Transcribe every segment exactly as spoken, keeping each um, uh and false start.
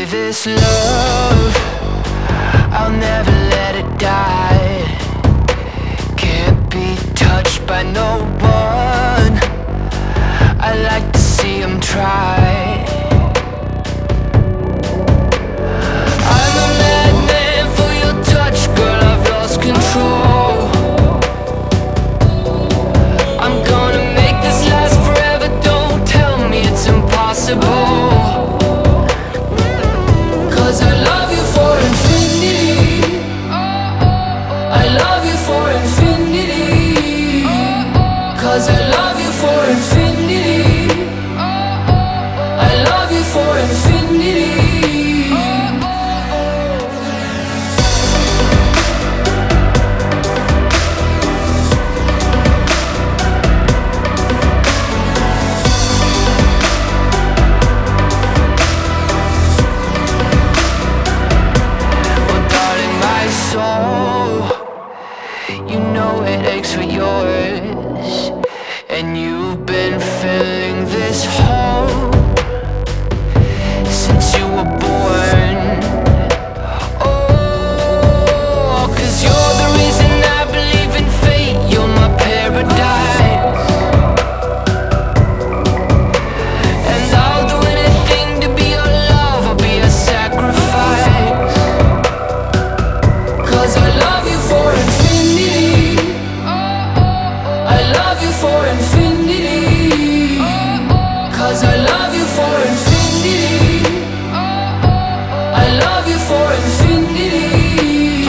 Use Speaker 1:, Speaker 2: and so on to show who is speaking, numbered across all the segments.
Speaker 1: this love, I'll never let it die. Can't be touched by no one, I like to see him try. I'm a madman for your touch, girl, I've lost control. I'm gonna make this last forever, don't tell me it's impossible. Cause I love you for infinity, I love you for infinity. Cause I love you for infinity, I love you for infinity. You know it aches for yours, and you've been filling this hole since you were born. Oh, cause you're the reason I believe in fate, you're my paradise. And I'll do anything to be your love, I'll be a sacrifice. Cause I love you for infinity, I love you for infinity. Cause I love you for infinity, I love you for infinity.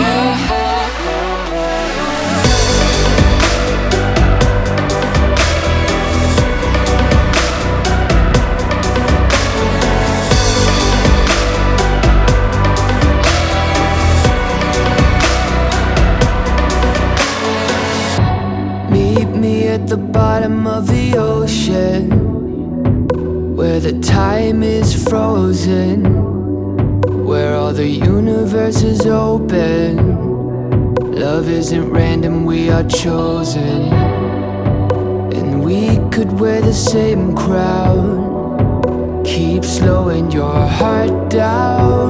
Speaker 1: Meet me at the bottom of the ocean, where the time is frozen, where all the universe is open. Love isn't random, we are chosen. And we could wear the same crown, keep slowing your heart down.